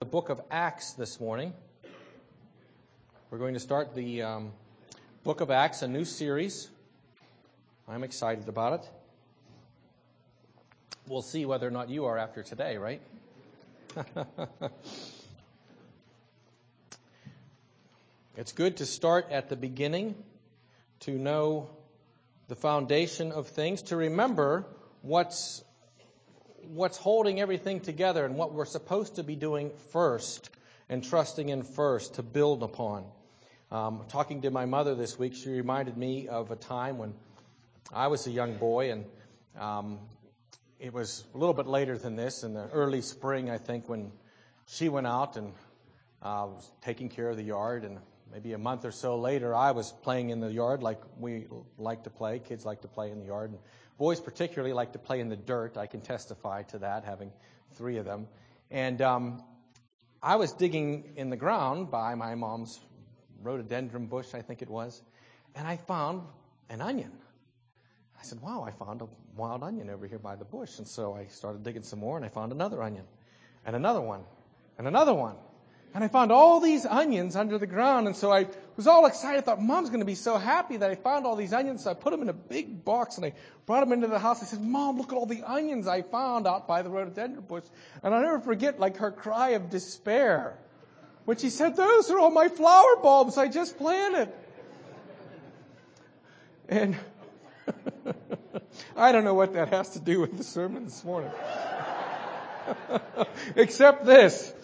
The book of Acts this morning. We're going to start the book of Acts, a new series. I'm excited about it. We'll see whether or not you are after today, right? It's good to start at the beginning, to know the foundation of things, to remember what's holding everything together and what we're supposed to be doing first and trusting in first to build upon. Talking to my mother this week, she reminded me of a time when I was a young boy, and it was a little bit later than this, in the early spring, I think, when she went out and was taking care of the yard, and maybe a month or so later, I was playing in the yard like we like to play. Kids like to play in the yard. And boys particularly like to play in the dirt. I can testify to that, having three of them. And I was digging in the ground by my mom's rhododendron bush, I think it was, and I found an onion. I said, wow, I found a wild onion over here by the bush. And so I started digging some more, and I found another onion, and another one, and another one. And I found all these onions under the ground, and so I was all excited. I thought, Mom's going to be so happy that I found all these onions. So I put them in a big box, and I brought them into the house. I said, Mom, look at all the onions I found out by the rhododendron bush. And I'll never forget, like, her cry of despair when she said, those are all my flower bulbs I just planted. And I don't know what that has to do with the sermon this morning. Except this.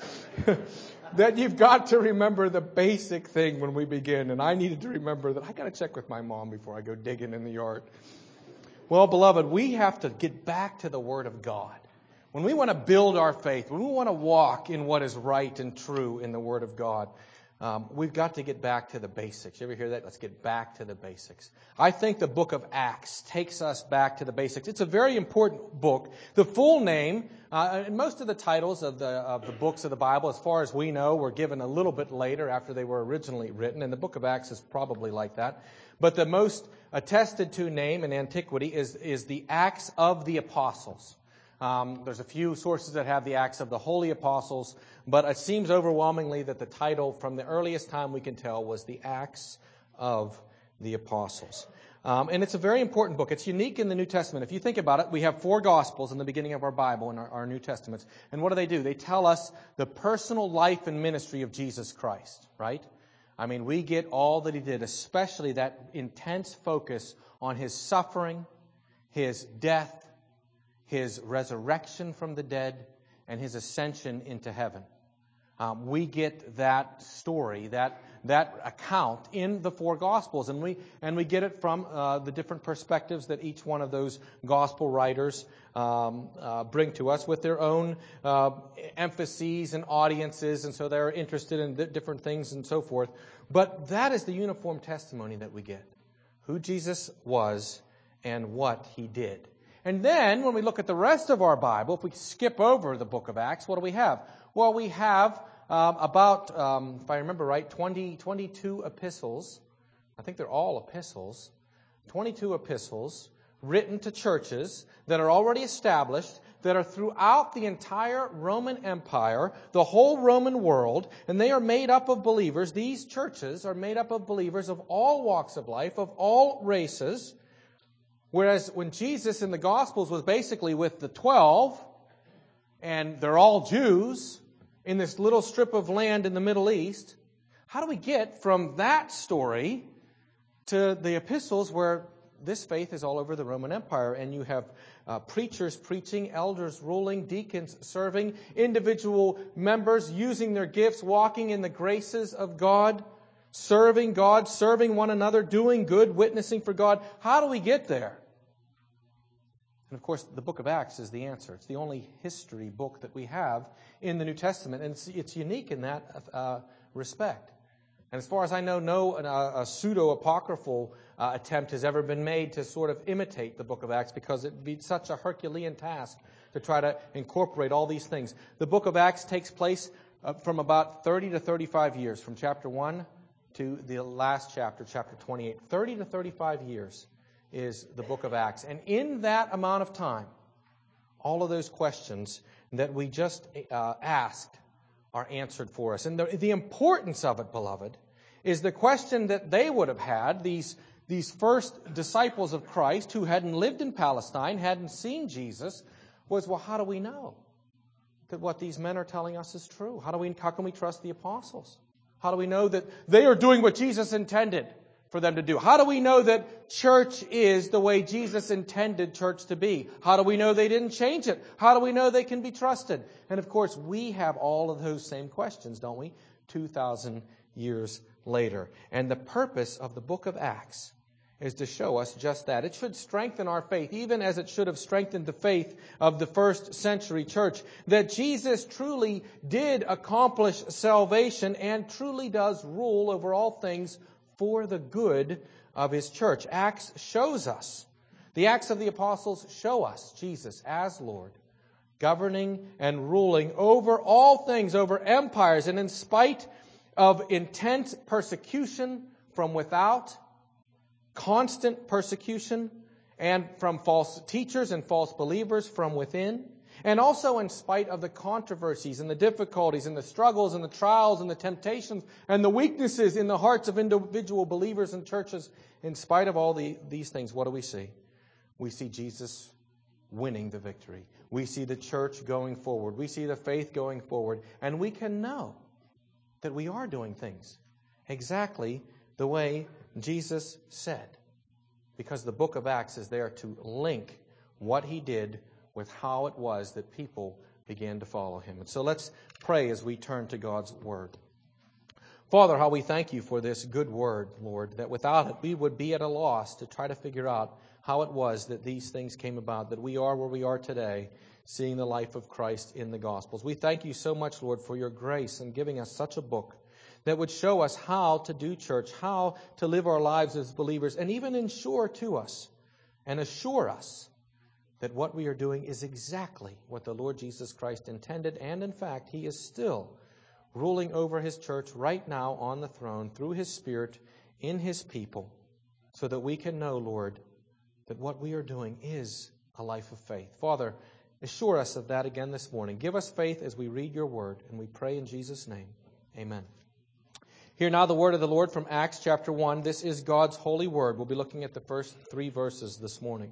That you've got to remember the basic thing when we begin. And I needed to remember that I got to check with my mom before I go digging in the yard. Well, beloved, we have to get back to the Word of God. When we want to build our faith, when we want to walk in what is right and true in the Word of God, we've got to get back to the basics. You ever hear that? Let's get back to the basics. I think the book of Acts takes us back to the basics. It's a very important book. The full name, and most of the titles of the books of the Bible, as far as we know, were given a little bit later after they were originally written, and the book of Acts is probably like that. But the most attested to name in antiquity is the Acts of the Apostles. There's a few sources that have the Acts of the Holy Apostles, but it seems overwhelmingly that the title from the earliest time we can tell was the Acts of the Apostles. And it's a very important book. It's unique in the New Testament. If you think about it, we have 4 Gospels in the beginning of our Bible, in our New Testaments. And what do? They tell us the personal life and ministry of Jesus Christ, right? I mean, we get all that He did, especially that intense focus on His suffering, His death, His resurrection from the dead, and His ascension into heaven. We get that story, that account in the 4 Gospels, and we get it from the different perspectives that each one of those Gospel writers bring to us with their own emphases and audiences, and so they're interested in different things and so forth. But that is the uniform testimony that we get: who Jesus was and what He did. And then, when we look at the rest of our Bible, if we skip over the book of Acts, what do we have? Well, we have about, if I remember right, 22 epistles. I think they're all epistles. 22 epistles written to churches that are already established, that are throughout the entire Roman Empire, the whole Roman world, and they are made up of believers. These churches are made up of believers of all walks of life, of all races. Whereas when Jesus in the Gospels was basically with the 12, and they're all Jews in this little strip of land in the Middle East, how do we get from that story to the epistles where this faith is all over the Roman Empire, and you have preachers preaching, elders ruling, deacons serving, individual members using their gifts, walking in the graces of God, serving one another, doing good, witnessing for God? How do we get there? And of course, the book of Acts is the answer. It's the only history book that we have in the New Testament, and it's unique in that respect. And as far as I know, no pseudo-apocryphal attempt has ever been made to sort of imitate the book of Acts, because it would be such a Herculean task to try to incorporate all these things. The book of Acts takes place from about 30 to 35 years, from chapter 1 to the last chapter, chapter 28. 30 to 35 years is the book of Acts. And in that amount of time, all of those questions that we just asked are answered for us. And the importance of it, beloved, is the question that they would have had, these first disciples of Christ who hadn't lived in Palestine, hadn't seen Jesus, was, well, how do we know that what these men are telling us is true? How can we trust the apostles? How do we know that they are doing what Jesus intended for them to do? How do we know that church is the way Jesus intended church to be? How do we know they didn't change it? How do we know they can be trusted? And of course, we have all of those same questions, don't we? 2,000 years later. And the purpose of the book of Acts is to show us just that. It should strengthen our faith, even as it should have strengthened the faith of the first century church, that Jesus truly did accomplish salvation and truly does rule over all things for the good of His church. Acts shows us, the Acts of the Apostles show us Jesus as Lord, governing and ruling over all things, over empires, and in spite of intense persecution from without, constant persecution, and from false teachers and false believers from within, and also in spite of the controversies and the difficulties and the struggles and the trials and the temptations and the weaknesses in the hearts of individual believers and churches, in spite of all these things, what do we see? We see Jesus winning the victory. We see the church going forward. We see the faith going forward. And we can know that we are doing things exactly the way Jesus said, because the book of Acts is there to link what He did with how it was that people began to follow Him. And so let's pray as we turn to God's Word. Father, how we thank You for this good Word, Lord, that without it we would be at a loss to try to figure out how it was that these things came about, that we are where we are today, seeing the life of Christ in the Gospels. We thank You so much, Lord, for Your grace in giving us such a book that would show us how to do church, how to live our lives as believers, and even ensure to us and assure us that what we are doing is exactly what the Lord Jesus Christ intended, and in fact, He is still ruling over His church right now on the throne through His Spirit in His people, so that we can know, Lord, that what we are doing is a life of faith. Father, assure us of that again this morning. Give us faith as we read Your Word, and we pray in Jesus' name. Amen. Hear now the word of the Lord from Acts chapter 1. This is God's holy word. We'll be looking at the first 3 verses this morning.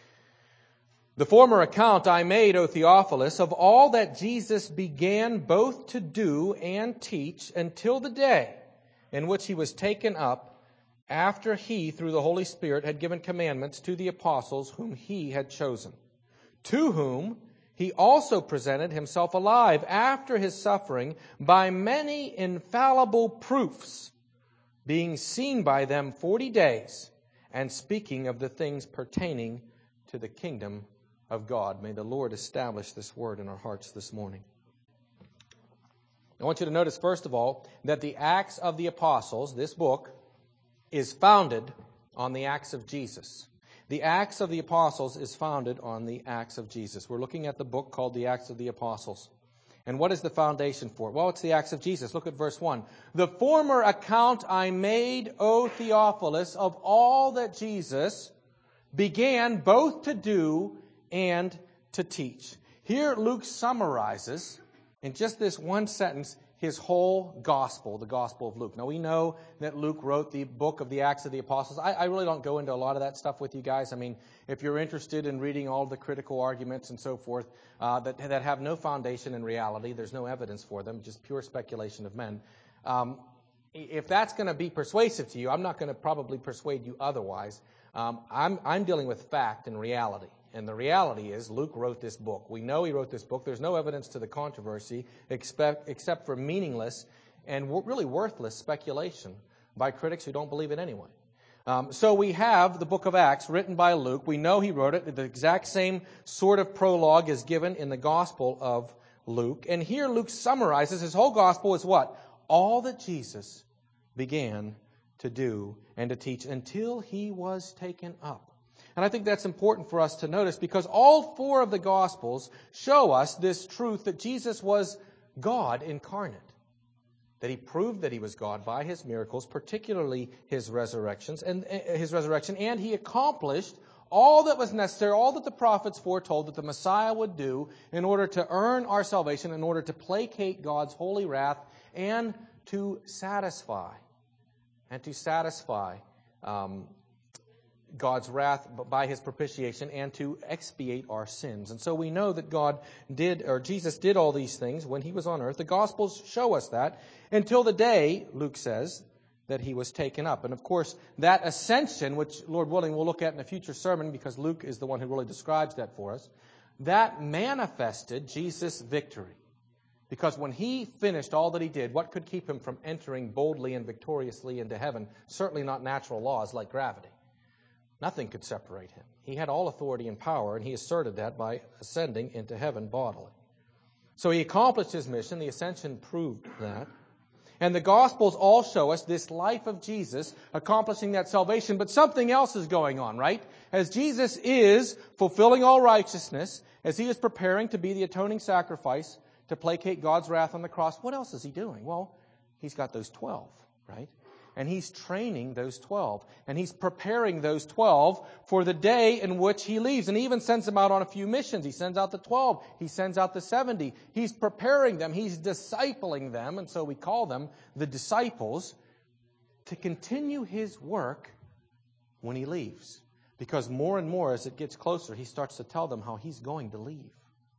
The former account I made, O Theophilus, of all that Jesus began both to do and teach until the day in which He was taken up, after He, through the Holy Spirit, had given commandments to the apostles whom He had chosen, to whom He also presented Himself alive after His suffering by many infallible proofs, being seen by them 40 days, and speaking of the things pertaining to the kingdom of God. May the Lord establish this word in our hearts this morning. I want you to notice, first of all, that the Acts of the Apostles, this book, is founded on the Acts of Jesus. The Acts of the Apostles is founded on the Acts of Jesus. We're looking at the book called the Acts of the Apostles. And what is the foundation for it? Well, it's the Acts of Jesus. Look at verse 1. The former account I made, O Theophilus, of all that Jesus began both to do and to teach. Here Luke summarizes, in just this one sentence, his whole gospel, the Gospel of Luke. Now, we know that Luke wrote the book of the Acts of the Apostles. I really don't go into a lot of that stuff with you guys. I mean, if you're interested in reading all the critical arguments and so forth that have no foundation in reality, there's no evidence for them, just pure speculation of men. If that's going to be persuasive to you, I'm not going to probably persuade you otherwise. I'm dealing with fact and reality. And the reality is Luke wrote this book. We know he wrote this book. There's no evidence to the controversy except for meaningless and really worthless speculation by critics who don't believe it anyway. So we have the book of Acts written by Luke. We know he wrote it. The exact same sort of prologue is given in the Gospel of Luke. And here Luke summarizes his whole gospel as what? All that Jesus began to do and to teach until he was taken up. And I think that's important for us to notice because all 4 of the Gospels show us this truth that Jesus was God incarnate. That He proved that He was God by His miracles, particularly His resurrection, and He accomplished all that was necessary, all that the prophets foretold that the Messiah would do in order to earn our salvation, in order to placate God's holy wrath, and to satisfy God's wrath by His propitiation, and to expiate our sins. And so we know that Jesus did all these things when He was on earth. The Gospels show us that until the day, Luke says, that He was taken up. And of course, that ascension, which Lord willing we'll look at in a future sermon because Luke is the one who really describes that for us, that manifested Jesus' victory. Because when He finished all that He did, what could keep Him from entering boldly and victoriously into heaven? Certainly not natural laws like gravity. Nothing could separate Him. He had all authority and power, and He asserted that by ascending into heaven bodily. So He accomplished His mission. The ascension proved that. And the Gospels all show us this life of Jesus accomplishing that salvation. But something else is going on, right? As Jesus is fulfilling all righteousness, as He is preparing to be the atoning sacrifice to placate God's wrath on the cross, what else is He doing? Well, He's got those 12, right? And He's training those 12. And He's preparing those 12 for the day in which He leaves. And He even sends them out on a few missions. He sends out the 12. He sends out the 70. He's preparing them. He's discipling them. And so we call them the disciples to continue His work when He leaves. Because more and more as it gets closer, He starts to tell them how He's going to leave.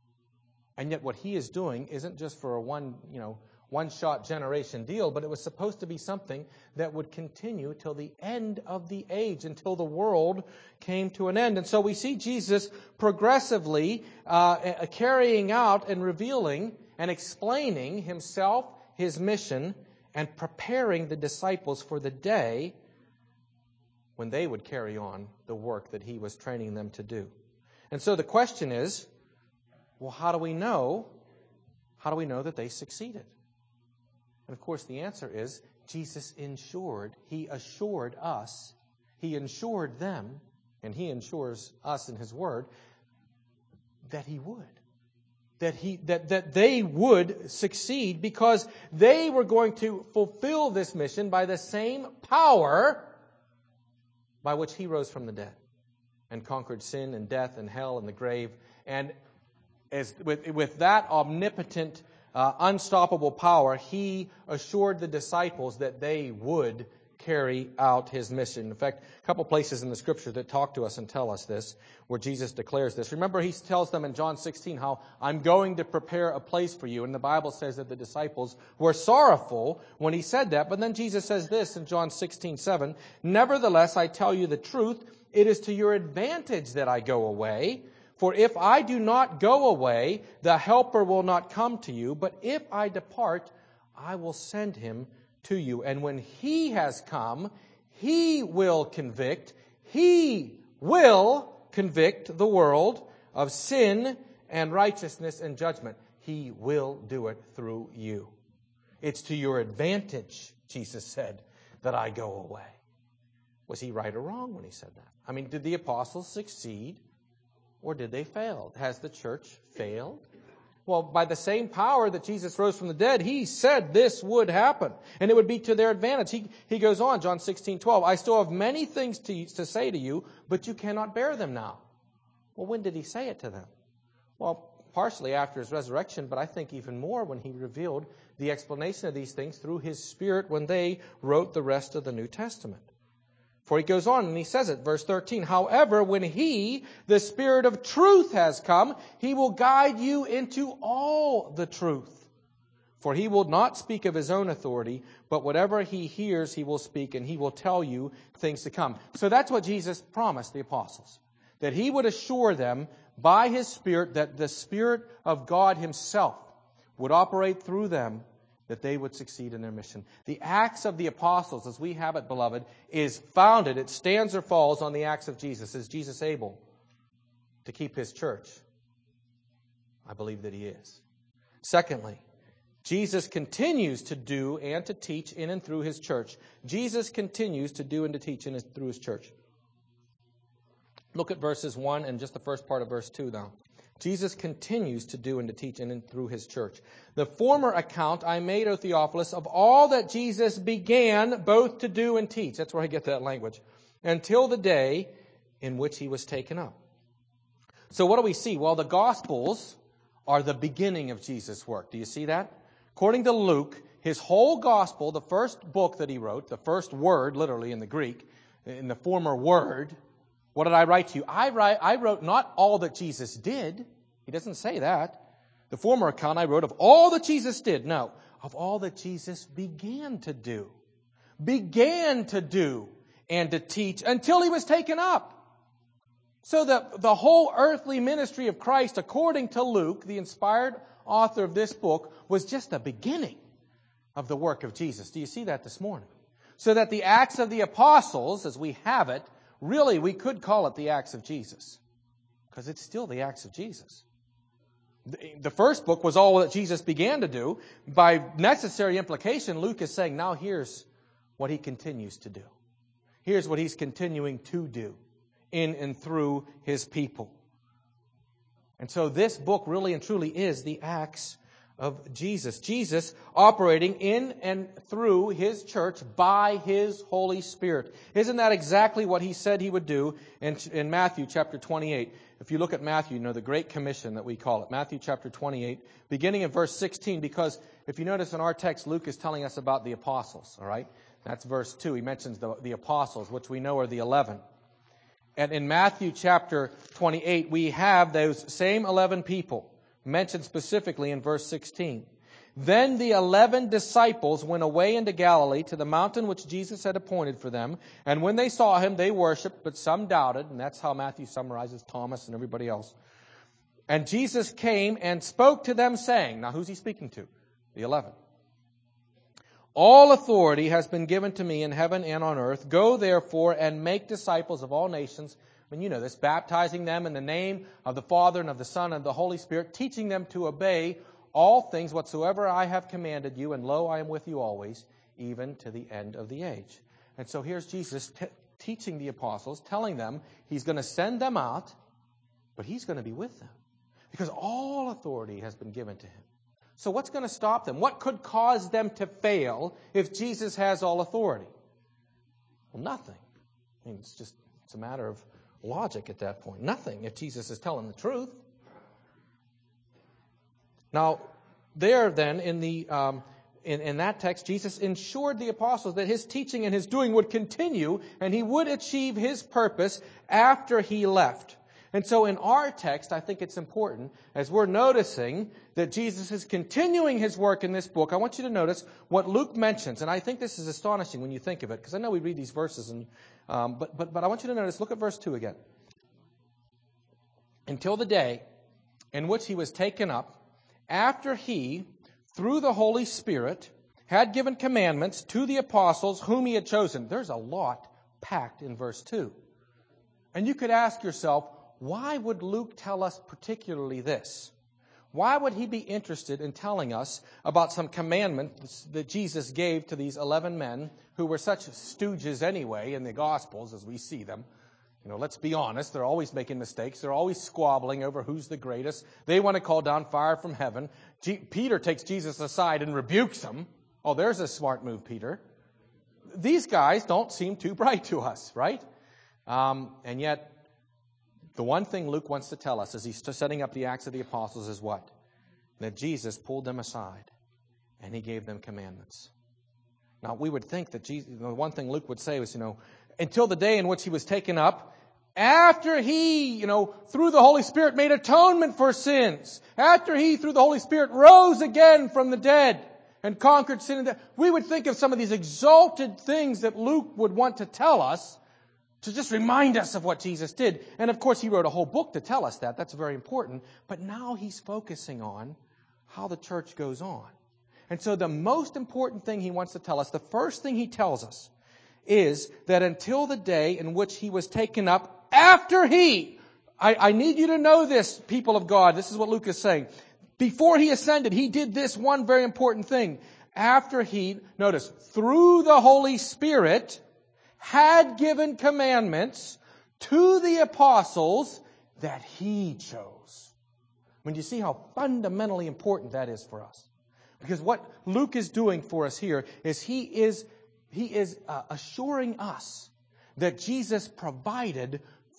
And yet what He is doing isn't just for a one-shot generation deal, but it was supposed to be something that would continue till the end of the age, until the world came to an end. And so we see Jesus progressively carrying out and revealing and explaining Himself, His mission, and preparing the disciples for the day when they would carry on the work that He was training them to do. And so the question is, well, how do we know that they succeeded? And of course, the answer is Jesus ensured, He assured us, He ensured them, and He ensures us in His Word, that He would. That they would succeed because they were going to fulfill this mission by the same power by which He rose from the dead and conquered sin and death and hell and the grave. And as with that omnipotent unstoppable power, He assured the disciples that they would carry out His mission. In fact, a couple places in the Scripture that talk to us and tell us this, where Jesus declares this. Remember, He tells them in John 16 how, I'm going to prepare a place for you. And the Bible says that the disciples were sorrowful when He said that. But then Jesus says this in John 16:7, nevertheless, I tell you the truth, it is to your advantage that I go away. For if I do not go away, the Helper will not come to you. But if I depart, I will send Him to you. And when He has come, He will convict the world of sin and righteousness and judgment. He will do it through you. It's to your advantage, Jesus said, that I go away. Was He right or wrong when He said that? I mean, did the apostles succeed? Or did they fail? Has the church failed? Well, by the same power that Jesus rose from the dead, He said this would happen. And it would be to their advantage. He goes on, John 16:12, I still have many things to say to you, but you cannot bear them now. Well, when did He say it to them? Well, partially after His resurrection, but I think even more when He revealed the explanation of these things through His Spirit when they wrote the rest of the New Testament. For He goes on and He says it, verse 13, however, when He, the Spirit of truth, has come, He will guide you into all the truth. For He will not speak of His own authority, but whatever He hears, He will speak, and He will tell you things to come. So that's what Jesus promised the apostles, that He would assure them by His Spirit that the Spirit of God Himself would operate through them, that they would succeed in their mission. The Acts of the Apostles, as we have it, beloved, is founded, it stands or falls on the acts of Jesus. Is Jesus able to keep His church? I believe that He is. Secondly, Jesus continues to do and to teach in and through His church. Jesus continues to do and to teach in and through His church. Look at verses 1 and just the first part of verse 2 now. Jesus continues to do and to teach in and through His church. The former account I made, O Theophilus, of all that Jesus began both to do and teach. That's where I get that language. Until the day in which he was taken up. So what do we see? Well, the Gospels are the beginning of Jesus' work. Do you see that? According to Luke, his whole Gospel, the first book that he wrote, the first word, literally in the Greek, in the former word, what did I write to you? I wrote not all that Jesus did. He doesn't say that. The former account I wrote of all that Jesus did. No, of all that Jesus began to do. Began to do and to teach until he was taken up. So the whole earthly ministry of Christ, according to Luke, the inspired author of this book, was just the beginning of the work of Jesus. Do you see that this morning? So that the Acts of the Apostles, as we have it, really we could call it the Acts of Jesus. Because it's still the Acts of Jesus. The first book was all that Jesus began to do. By necessary implication, Luke is saying, now here's what he continues to do. Here's what he's continuing to do in and through his people. And so this book really and truly is the Acts of Jesus. Jesus operating in and through his church by his Holy Spirit. Isn't that exactly what he said he would do in Matthew chapter 28? If you look at Matthew, you know, the Great Commission that we call it. Matthew chapter 28, beginning in verse 16, because if you notice in our text, Luke is telling us about the apostles, all right? That's verse 2. He mentions the apostles, which we know are the 11. And in Matthew chapter 28, we have those same 11 people mentioned specifically in verse 16. Then the 11 disciples went away into Galilee to the mountain which Jesus had appointed for them. And when they saw him, they worshipped, but some doubted. And that's how Matthew summarizes Thomas and everybody else. And Jesus came and spoke to them, saying, now who's he speaking to? The 11. All authority has been given to me in heaven and on earth. Go therefore and make disciples of all nations. I mean, you know this, baptizing them in the name of the Father and of the Son and of the Holy Spirit, teaching them to obey all things whatsoever I have commanded you, and lo, I am with you always, even to the end of the age. And so here's Jesus teaching the apostles, telling them he's going to send them out, but he's going to be with them. Because all authority has been given to him. So what's going to stop them? What could cause them to fail if Jesus has all authority? Well, nothing. I mean, it's a matter of logic at that point. Nothing if Jesus is telling the truth. Now, there then in that text, Jesus ensured the apostles that his teaching and his doing would continue and he would achieve his purpose after he left. And so in our text, I think it's important, as we're noticing that Jesus is continuing his work in this book, I want you to notice what Luke mentions. And I think this is astonishing when you think of it, because I know we read these verses, but I want you to notice, look at verse 2 again. Until the day in which he was taken up, after he, through the Holy Spirit, had given commandments to the apostles whom he had chosen. There's a lot packed in verse 2. And you could ask yourself, why would Luke tell us particularly this? Why would he be interested in telling us about some commandments that Jesus gave to these 11 men who were such stooges anyway in the Gospels as we see them? You know, let's be honest, they're always making mistakes. They're always squabbling over who's the greatest. They want to call down fire from heaven. Peter takes Jesus aside and rebukes him. Oh, there's a smart move, Peter. These guys don't seem too bright to us, right? And yet, the one thing Luke wants to tell us as he's setting up the Acts of the Apostles is what? That Jesus pulled them aside and he gave them commandments. Now, we would think that the one thing Luke would say was, until the day in which he was taken up, after he, through the Holy Spirit made atonement for sins, after he, through the Holy Spirit, rose again from the dead and conquered sin and death, we would think of some of these exalted things that Luke would want to tell us to just remind us of what Jesus did. And of course, he wrote a whole book to tell us that. That's very important. But now he's focusing on how the church goes on. And so the most important thing he wants to tell us, the first thing he tells us, is that until the day in which he was taken up, after I need you to know this, people of God, this is what Luke is saying. Before he ascended, he did this one very important thing. After he, notice, through the Holy Spirit, had given commandments to the apostles that he chose. I mean, do you see how fundamentally important that is for us? Because what Luke is doing for us here is he is assuring us that Jesus provided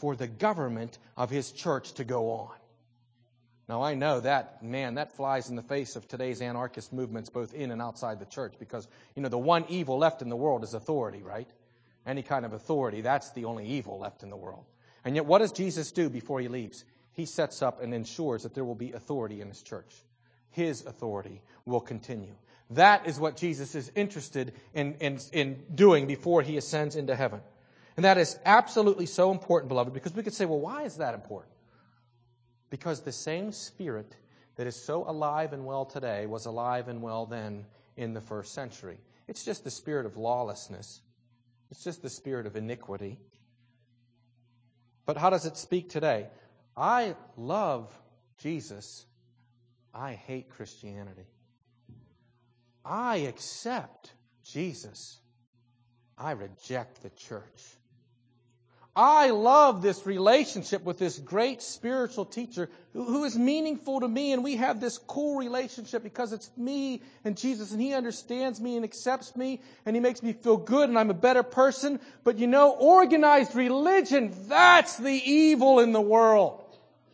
for the government of His church to go on. Now, I know that, man, that flies in the face of today's anarchist movements both in and outside the church because, the one evil left in the world is authority, right? Any kind of authority, that's the only evil left in the world. And yet, what does Jesus do before He leaves? He sets up and ensures that there will be authority in His church. His authority will continue. That is what Jesus is interested in doing before He ascends into heaven. And that is absolutely so important, beloved, because we could say, well, why is that important? Because the same Spirit that is so alive and well today was alive and well then in the first century. It's just the spirit of lawlessness. It's just the spirit of iniquity. But how does it speak today? I love Jesus. I hate Christianity. I accept Jesus. I reject the church. I love this relationship with this great spiritual teacher who is meaningful to me, and we have this cool relationship because it's me and Jesus, and He understands me and accepts me, and He makes me feel good, and I'm a better person. But organized religion, that's the evil in the world.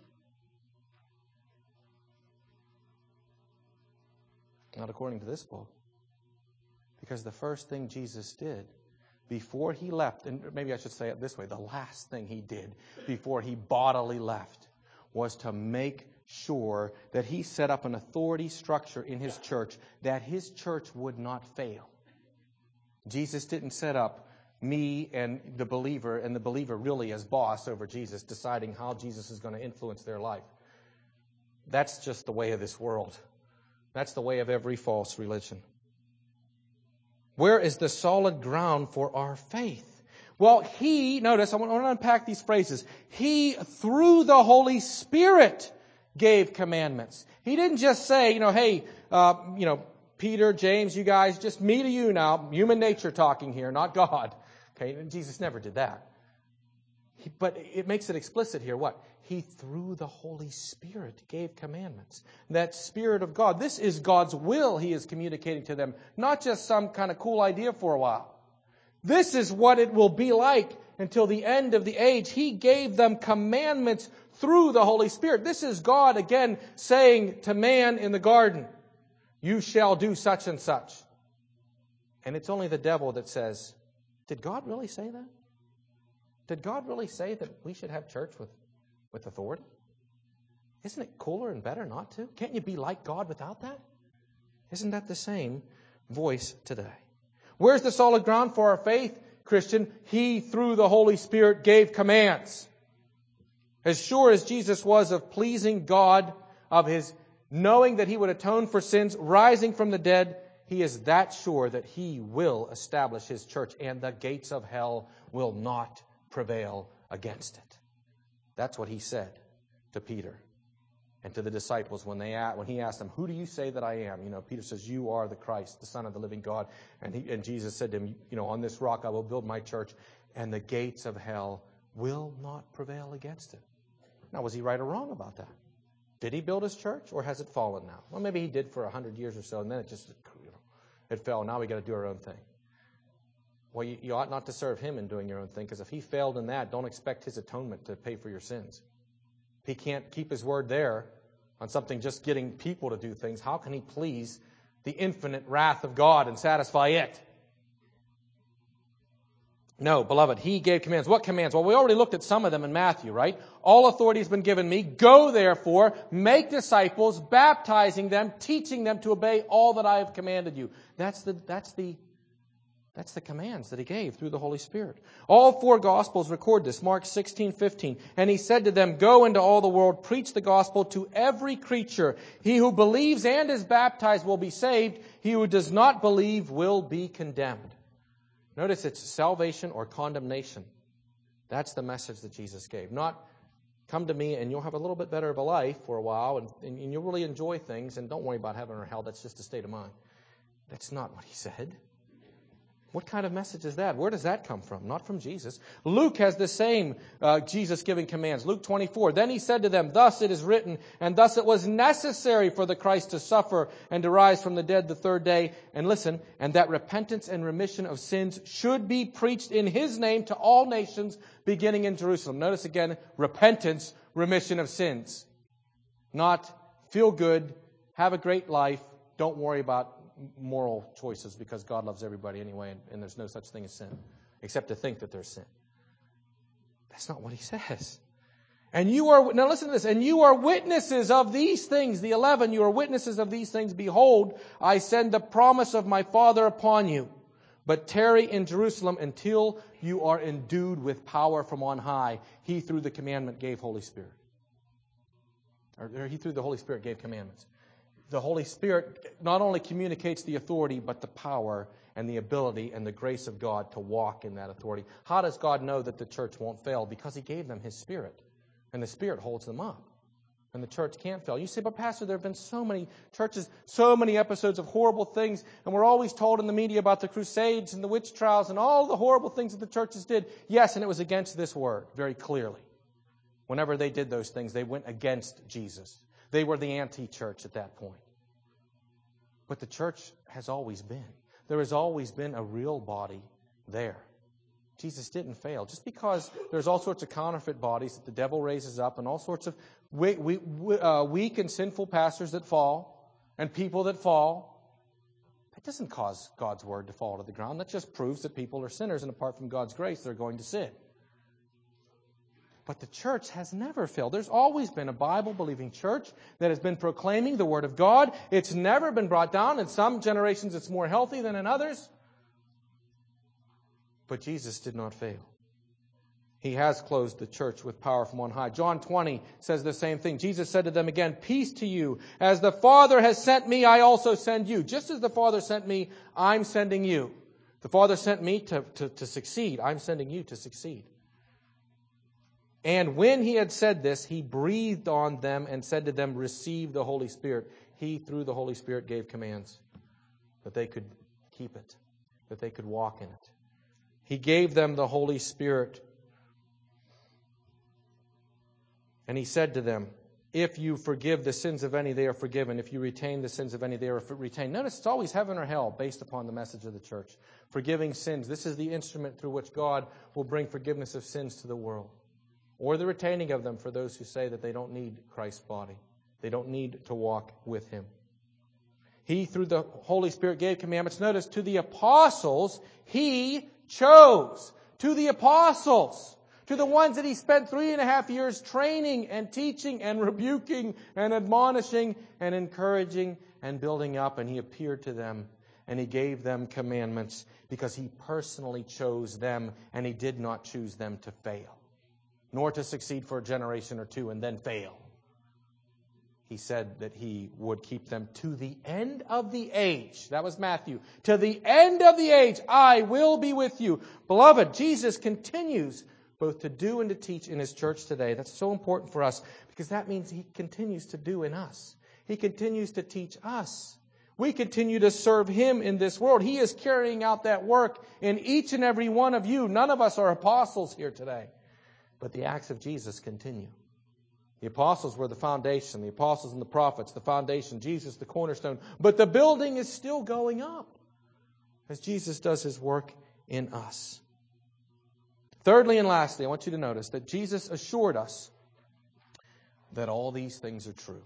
Not according to this book. Because the first thing Jesus did before He left, and maybe I should say it this way, the last thing He did before He bodily left was to make sure that He set up an authority structure in His church that His church would not fail. Jesus didn't set up me and the believer really as boss over Jesus, deciding how Jesus is going to influence their life. That's just the way of this world. That's the way of every false religion. Where is the solid ground for our faith? Well, notice, I want to unpack these phrases. He, through the Holy Spirit, gave commandments. He didn't just say, hey, Peter, James, you guys, just me to you now. Human nature talking here, not God. Okay, Jesus never did that. But it makes it explicit here. What? He, through the Holy Spirit, gave commandments. That Spirit of God. This is God's will He is communicating to them. Not just some kind of cool idea for a while. This is what it will be like until the end of the age. He gave them commandments through the Holy Spirit. This is God again saying to man in the garden, you shall do such and such. And it's only the devil that says, did God really say that? Did God really say that we should have church with authority? Isn't it cooler and better not to? Can't you be like God without that? Isn't that the same voice today? Where's the solid ground for our faith, Christian? He, through the Holy Spirit, gave commands. As sure as Jesus was of pleasing God, of His knowing that He would atone for sins, rising from the dead, He is that sure that He will establish His church, and the gates of hell will not prevail against it. That's what He said to Peter and to the disciples when He asked them, who do you say that I am? Peter says, you are the Christ, the Son of the living God. And Jesus said to him, on this rock I will build my church, and the gates of hell will not prevail against it. Now, was He right or wrong about that? Did He build His church, or has it fallen now? Well, maybe He did for 100 years or so, and then it just, it fell. Now we got to do our own thing. Well, you ought not to serve Him in doing your own thing, because if He failed in that, don't expect His atonement to pay for your sins. If He can't keep His word there on something just getting people to do things, how can He please the infinite wrath of God and satisfy it? No, beloved, He gave commands. What commands? Well, we already looked at some of them in Matthew, right? All authority has been given me. Go, therefore, make disciples, baptizing them, teaching them to obey all that I have commanded you. That's the commands that He gave through the Holy Spirit. All four Gospels record this. Mark 16:15. And He said to them, go into all the world, preach the gospel to every creature. He who believes and is baptized will be saved. He who does not believe will be condemned. Notice it's salvation or condemnation. That's the message that Jesus gave. Not come to me and you'll have a little bit better of a life for a while and you'll really enjoy things and don't worry about heaven or hell. That's just a state of mind. That's not what He said. What kind of message is that? Where does that come from? Not from Jesus. Luke has the same Jesus giving commands. Luke 24. Then he said to them, thus it is written, and thus it was necessary for the Christ to suffer and to rise from the dead the third day. And listen, and that repentance and remission of sins should be preached in His name to all nations, beginning in Jerusalem. Notice again, repentance, remission of sins. Not feel good, have a great life, don't worry about moral choices because God loves everybody anyway and there's no such thing as sin, except to think that there's sin. That's not what he says. And you are, now listen to this, and you are witnesses of these things. The 11, you are witnesses of these things. Behold, I send the promise of my Father upon you. But tarry in Jerusalem until you are endued with power from on high. He through the commandment gave Holy Spirit. Or he through the Holy Spirit gave commandments. The Holy Spirit not only communicates the authority, but the power and the ability and the grace of God to walk in that authority. How does God know that the church won't fail? Because He gave them His Spirit. And the Spirit holds them up. And the church can't fail. You say, but Pastor, there have been so many churches, so many episodes of horrible things, and we're always told in the media about the Crusades and the witch trials and all the horrible things that the churches did. Yes, and it was against this word, very clearly. Whenever they did those things, they went against Jesus. They were the anti-church at that point. But the church has always been. There has always been a real body there. Jesus didn't fail. Just because there's all sorts of counterfeit bodies that the devil raises up and all sorts of weak and sinful pastors that fall and people that fall, that doesn't cause God's word to fall to the ground. That just proves that people are sinners and apart from God's grace, they're going to sin. But the church has never failed. There's always been a Bible-believing church that has been proclaiming the Word of God. It's never been brought down. In some generations, it's more healthy than in others. But Jesus did not fail. He has closed the church with power from on high. John 20 says the same thing. Jesus said to them again, peace to you. As the Father has sent me, I also send you. Just as the Father sent me, I'm sending you. The Father sent me to succeed. I'm sending you to succeed. And when he had said this, he breathed on them and said to them, receive the Holy Spirit. He, through the Holy Spirit, gave commands that they could keep it, that they could walk in it. He gave them the Holy Spirit. And he said to them, if you forgive the sins of any, they are forgiven. If you retain the sins of any, they are retained. Notice it's always heaven or hell based upon the message of the church. Forgiving sins. This is the instrument through which God will bring forgiveness of sins to the world. Or the retaining of them for those who say that they don't need Christ's body. They don't need to walk with Him. He, through the Holy Spirit, gave commandments. Notice, to the apostles, He chose. To the apostles. To the ones that He spent 3.5 years training and teaching and rebuking and admonishing and encouraging and building up. And He appeared to them and He gave them commandments because He personally chose them and He did not choose them to fail. Nor to succeed for a generation or two and then fail. He said that He would keep them to the end of the age. That was Matthew. To the end of the age, I will be with you. Beloved, Jesus continues both to do and to teach in His church today. That's so important for us because that means He continues to do in us. He continues to teach us. We continue to serve Him in this world. He is carrying out that work in each and every one of you. None of us are apostles here today. But the acts of Jesus continue. The apostles were the foundation. The apostles and the prophets, the foundation. Jesus, the cornerstone. But the building is still going up as Jesus does His work in us. Thirdly and lastly, I want you to notice that Jesus assured us that all these things are true.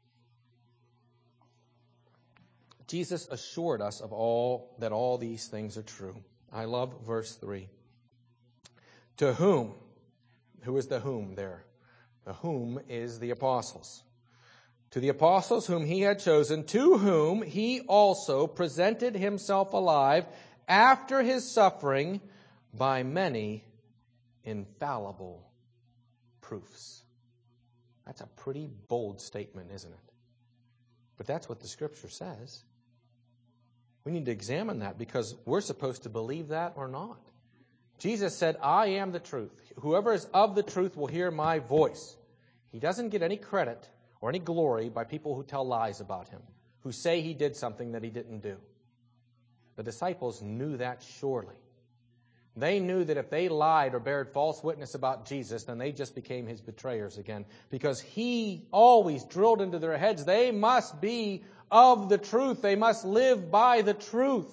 Jesus assured us of that all these things are true. I love verse 3. To whom? Who is the whom there? The whom is the apostles. To the apostles whom He had chosen, to whom He also presented Himself alive after His suffering by many infallible proofs. That's a pretty bold statement, isn't it? But that's what the Scripture says. We need to examine that because we're supposed to believe that or not. Jesus said, I am the truth. Whoever is of the truth will hear my voice. He doesn't get any credit or any glory by people who tell lies about Him, who say He did something that He didn't do. The disciples knew that surely. They knew that if they lied or bared false witness about Jesus, then they just became his betrayers again. Because he always drilled into their heads, they must be of the truth. They must live by the truth.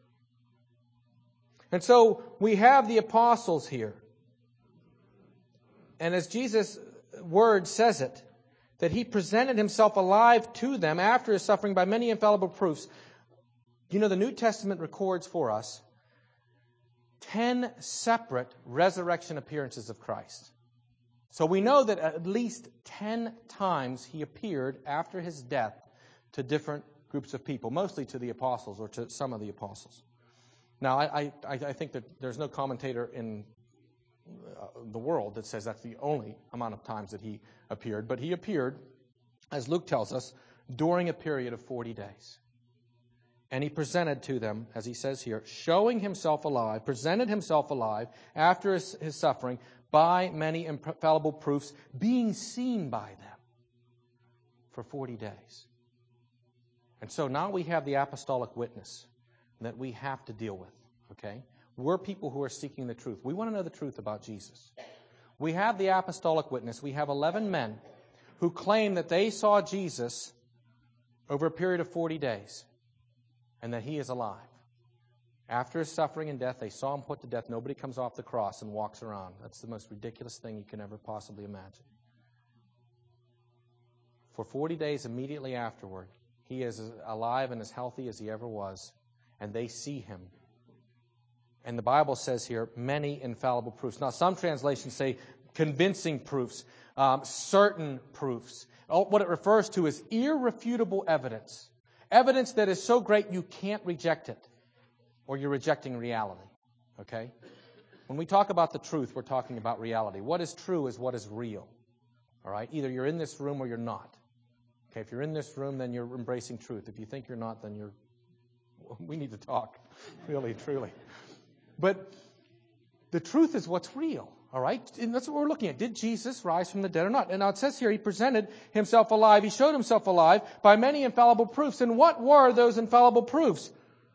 And so we have the apostles here. And as Jesus' word says it, that he presented himself alive to them after his suffering by many infallible proofs. You know, the New Testament records for us 10 separate resurrection appearances of Christ. So we know that at least 10 times he appeared after his death to different groups of people, mostly to the apostles or to some of the apostles. Now, I think that there's no commentator in the world that says that's the only amount of times that he appeared, but he appeared, as Luke tells us, during a period of 40 days. And he presented to them, as he says here, showing himself alive, presented himself alive after his suffering by many infallible proofs, being seen by them for 40 days. And so now we have the apostolic witness that we have to deal with, okay? We're people who are seeking the truth. We want to know the truth about Jesus. We have the apostolic witness. We have 11 men who claim that they saw Jesus over a period of 40 days and that he is alive. After his suffering and death, they saw him put to death. Nobody comes off the cross and walks around. That's the most ridiculous thing you can ever possibly imagine. For 40 days immediately afterward, he is alive and as healthy as he ever was, and they see him. And the Bible says here, many infallible proofs. Now, some translations say convincing proofs, certain proofs. What it refers to is irrefutable evidence. Evidence that is so great you can't reject it, or you're rejecting reality. Okay? When we talk about the truth, we're talking about reality. What is true is what is real. All right? Either you're in this room or you're not. Okay, if you're in this room, then you're embracing truth. If you think you're not, then we need to talk, really, truly. But the truth is what's real, all right? And that's what we're looking at. Did Jesus rise from the dead or not? And now it says here, he presented himself alive. He showed himself alive by many infallible proofs. And what were those infallible proofs?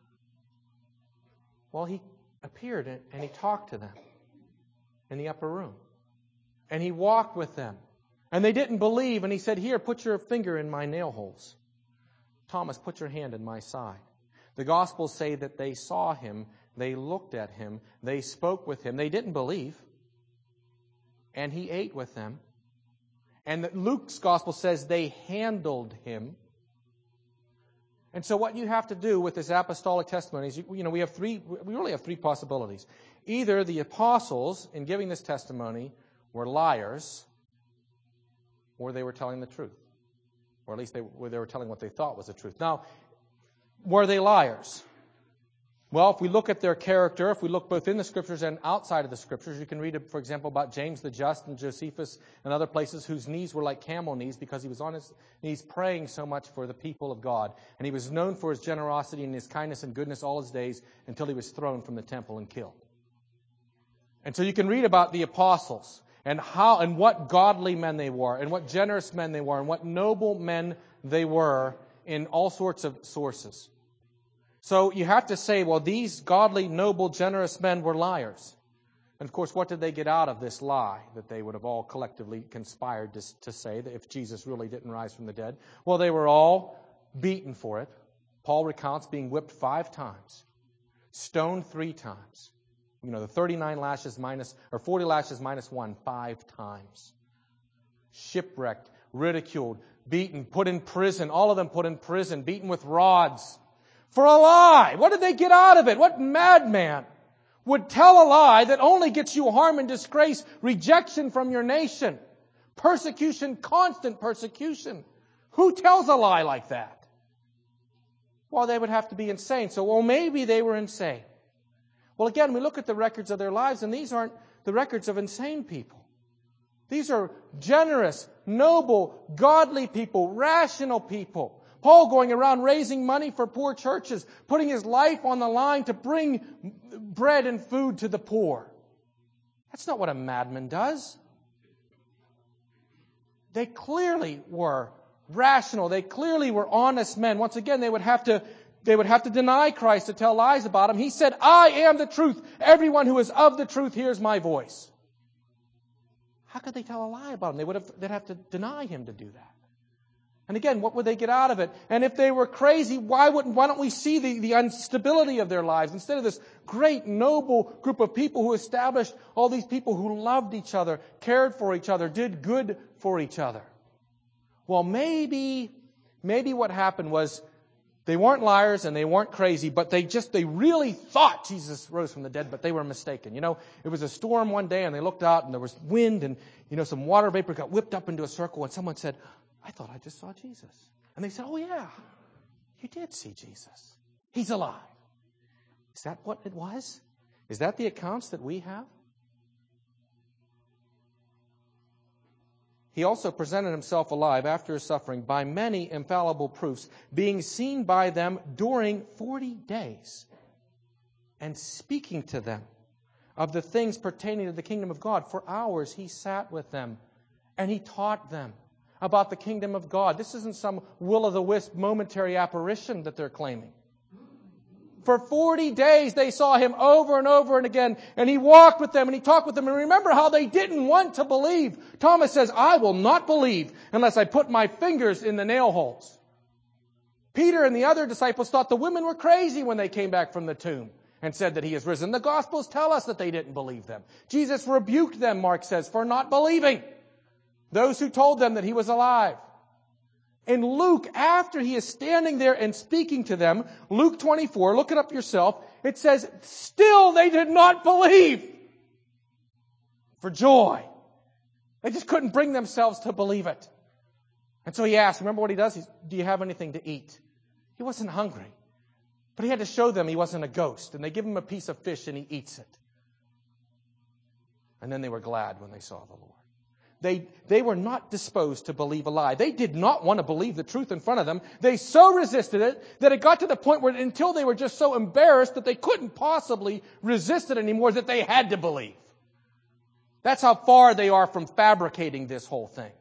Well, he appeared and he talked to them in the upper room. And he walked with them. And they didn't believe. And he said, here, put your finger in my nail holes. Thomas, put your hand in my side. The Gospels say that they saw him, they looked at him, they spoke with him. They didn't believe. And he ate with them. And Luke's Gospel says they handled him. And so what you have to do with this apostolic testimony is, we really have three possibilities. Either the apostles, in giving this testimony, were liars, or they were telling the truth. Or at least they were telling what they thought was the truth. Now, were they liars? Well, if we look at their character, if we look both in the Scriptures and outside of the Scriptures, you can read, for example, about James the Just and Josephus and other places whose knees were like camel knees because he was on his knees praying so much for the people of God. And he was known for his generosity and his kindness and goodness all his days until he was thrown from the temple and killed. And so you can read about the apostles and how and what godly men they were and what generous men they were and what noble men they were in all sorts of sources. So you have to say, well, these godly, noble, generous men were liars. And of course, what did they get out of this lie that they would have all collectively conspired to say that if Jesus really didn't rise from the dead? Well, they were all beaten for it. Paul recounts being whipped 5 times, stoned 3 times. The 39 lashes minus, or 40 lashes minus 1, 5 times. Shipwrecked, ridiculed, beaten, put in prison, all of them put in prison, beaten with rods. For a lie. What did they get out of it? What madman would tell a lie that only gets you harm and disgrace, rejection from your nation, persecution, constant persecution? Who tells a lie like that? Well, they would have to be insane. So, maybe they were insane. Well, again, we look at the records of their lives, and these aren't the records of insane people. These are generous, noble, godly people, rational people. Paul going around raising money for poor churches, putting his life on the line to bring bread and food to the poor. That's not what a madman does. They clearly were rational. They clearly were honest men. Once again, they would have to they would have to deny Christ to tell lies about Him. He said, I am the truth. Everyone who is of the truth hears my voice. How could they tell a lie about Him? They'd have to deny Him to do that. And again, what would they get out of it? And if they were crazy, why don't we see the instability of their lives? Instead of this great, noble group of people who established all these people who loved each other, cared for each other, did good for each other. Well, maybe what happened was they weren't liars and they weren't crazy, but they really thought Jesus rose from the dead, but they were mistaken. It was a storm one day and they looked out and there was wind and, some water vapor got whipped up into a circle and someone said, I thought I just saw Jesus. And they said, oh yeah, you did see Jesus. He's alive. Is that what it was? Is that the accounts that we have? He also presented Himself alive after His suffering by many infallible proofs, being seen by them during 40 days, and speaking to them of the things pertaining to the kingdom of God. For hours He sat with them, and He taught them about the kingdom of God. This isn't some will-o'-the-wisp momentary apparition that they're claiming. For 40 days they saw Him over and over and again, and He walked with them and He talked with them. And remember how they didn't want to believe. Thomas says, I will not believe unless I put my fingers in the nail holes. Peter and the other disciples thought the women were crazy when they came back from the tomb and said that He is risen. The Gospels tell us that they didn't believe them. Jesus rebuked them, Mark says, for not believing those who told them that He was alive. In Luke, after He is standing there and speaking to them, Luke 24, look it up yourself, it says, still they did not believe for joy. They just couldn't bring themselves to believe it. And so He asked, remember what He does? Do you have anything to eat? He wasn't hungry, but He had to show them He wasn't a ghost. And they give Him a piece of fish and He eats it. And then they were glad when they saw the Lord. They were not disposed to believe a lie. They did not want to believe the truth in front of them. They so resisted it that it got to the point where until they were just so embarrassed that they couldn't possibly resist it anymore that they had to believe. That's how far they are from fabricating this whole thing.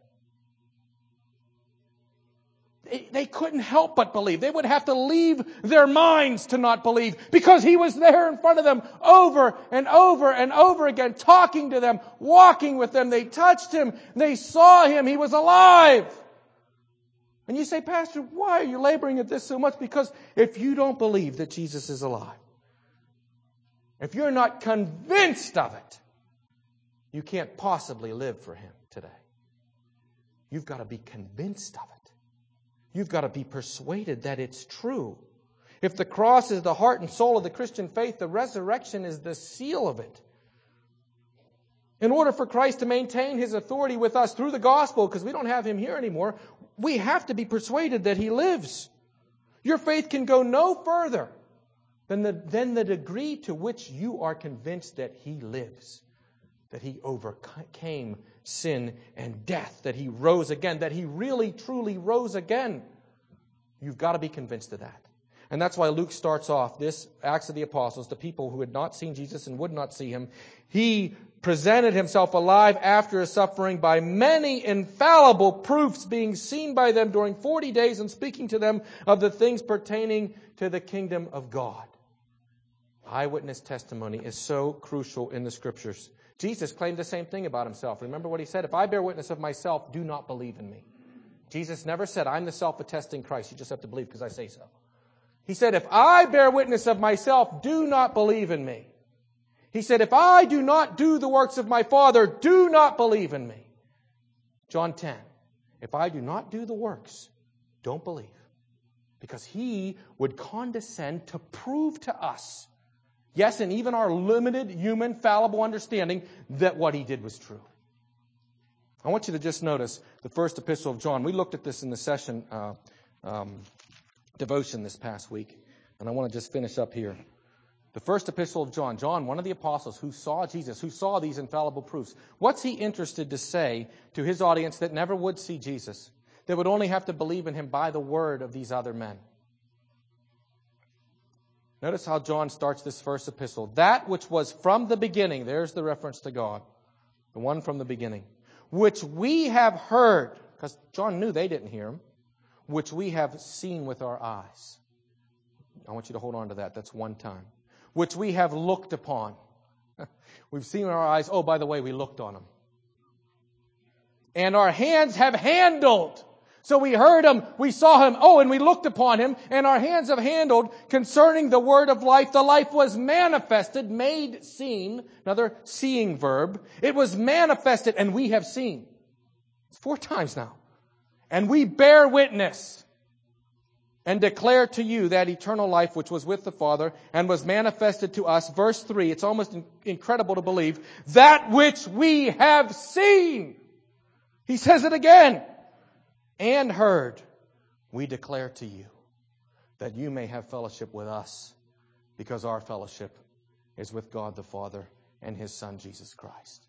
They couldn't help but believe. They would have to leave their minds to not believe because He was there in front of them over and over and over again, talking to them, walking with them. They touched Him. They saw Him. He was alive. And you say, Pastor, why are you laboring at this so much? Because if you don't believe that Jesus is alive, if you're not convinced of it, you can't possibly live for Him today. You've got to be convinced of it. You've got to be persuaded that it's true. If the cross is the heart and soul of the Christian faith, the resurrection is the seal of it. In order for Christ to maintain His authority with us through the gospel, because we don't have Him here anymore, we have to be persuaded that He lives. Your faith can go no further than the degree to which you are convinced that He lives, that He overcame sin and death, that He rose again, that He really, truly rose again. You've got to be convinced of that. And that's why Luke starts off this Acts of the Apostles, the people who had not seen Jesus and would not see Him. He presented Himself alive after His suffering by many infallible proofs, being seen by them during 40 days and speaking to them of the things pertaining to the kingdom of God. Eyewitness testimony is so crucial in the Scriptures. Jesus claimed the same thing about Himself. Remember what He said? If I bear witness of myself, do not believe in me. Jesus never said, I'm the self-attesting Christ. You just have to believe because I say so. He said, if I bear witness of myself, do not believe in me. He said, if I do not do the works of my Father, do not believe in me. John 10. If I do not do the works, don't believe. Because He would condescend to prove to us, yes, and even our limited human fallible understanding, that what He did was true. I want you to just notice the first epistle of John. We looked at this in the session devotion this past week, and I want to just finish up here. The first epistle of John. John, one of the apostles who saw Jesus, who saw these infallible proofs. What's he interested to say to his audience that never would see Jesus, that would only have to believe in Him by the word of these other men? Notice how John starts this first epistle. That which was from the beginning, there's the reference to God, the one from the beginning, which we have heard, because John knew they didn't hear Him, which we have seen with our eyes. I want you to hold on to that. That's one time. Which we have looked upon. We've seen with our eyes. Oh, by the way, we looked on Him. And our hands have handled. So we heard Him, we saw Him, oh, and we looked upon Him, and our hands have handled concerning the word of life. The life was manifested, made seen. Another seeing verb. It was manifested, and we have seen. It's 4 times now. And we bear witness and declare to you that eternal life which was with the Father and was manifested to us. Verse 3, it's almost incredible to believe. That which we have seen. He says it again. And heard, we declare to you, that you may have fellowship with us, because our fellowship is with God the Father and His Son, Jesus Christ.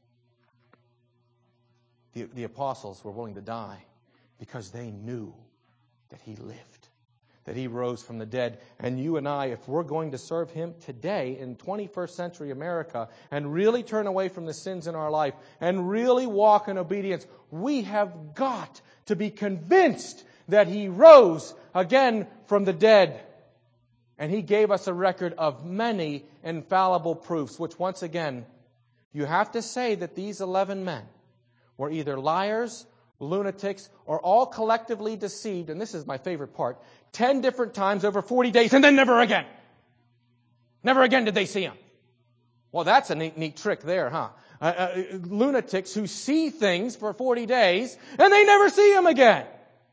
The apostles were willing to die because they knew that He lived, that He rose from the dead. And you and I, if we're going to serve Him today in 21st century America and really turn away from the sins in our life and really walk in obedience, we have got to be convinced that He rose again from the dead. And He gave us a record of many infallible proofs, which once again, you have to say that these 11 men were either liars, lunatics, or all collectively deceived, and this is my favorite part, 10 different times over 40 days, and then never again. Never again did they see Him. Well, that's a neat trick there, huh? Lunatics who see things for 40 days, and they never see Him again.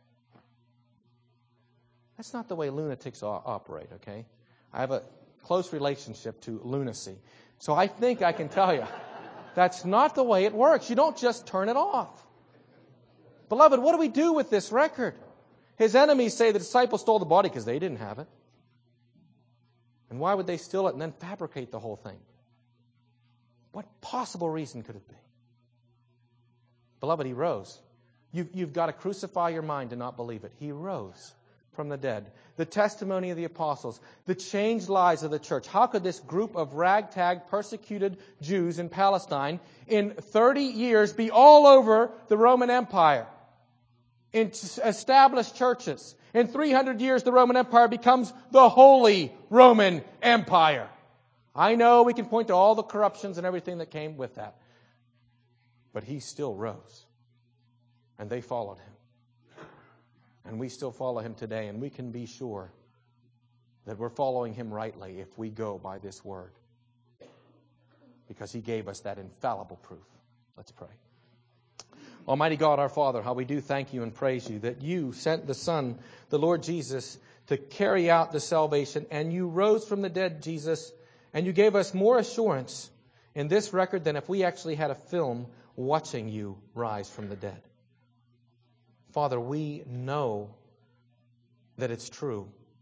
That's not the way lunatics operate, okay? I have a close relationship to lunacy. So I think I can tell you, that's not the way it works. You don't just turn it off. Beloved, what do we do with this record? His enemies say the disciples stole the body because they didn't have it. And why would they steal it and then fabricate the whole thing? What possible reason could it be? Beloved, He rose. You've got to crucify your mind to not believe it. He rose from the dead. The testimony of the apostles, the changed lives of the church. How could this group of ragtag, persecuted Jews in Palestine in 30 years be all over the Roman Empire? In established churches. In 300 years, the Roman Empire becomes the Holy Roman Empire. I know we can point to all the corruptions and everything that came with that. But He still rose. And they followed Him. And we still follow Him today. And we can be sure that we're following Him rightly if we go by this word. Because He gave us that infallible proof. Let's pray. Almighty God, our Father, how we do thank You and praise You that You sent the Son, the Lord Jesus, to carry out the salvation. And You rose from the dead, Jesus. And You gave us more assurance in this record than if we actually had a film watching You rise from the dead. Father, we know that it's true.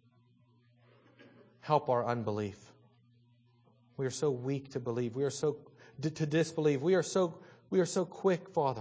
Help our unbelief. We are so weak to believe. We are so to disbelieve. We are so quick, Father,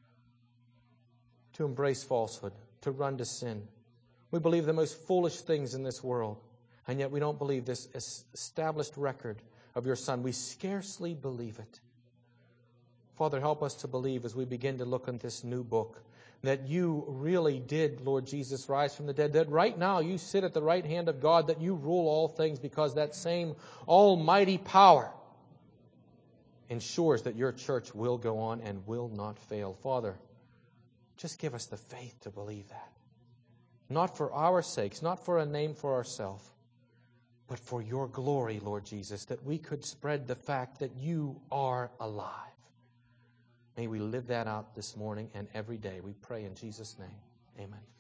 to embrace falsehood, to run to sin. We believe the most foolish things in this world, and yet we don't believe this established record of Your Son. We scarcely believe it. Father, help us to believe as we begin to look at this new book that You really did, Lord Jesus, rise from the dead, that right now You sit at the right hand of God, that You rule all things because that same almighty power ensures that Your church will go on and will not fail. Father, just give us the faith to believe that. Not for our sakes, not for a name for ourselves, but for Your glory, Lord Jesus, that we could spread the fact that You are alive. May we live that out this morning and every day. We pray in Jesus' name. Amen.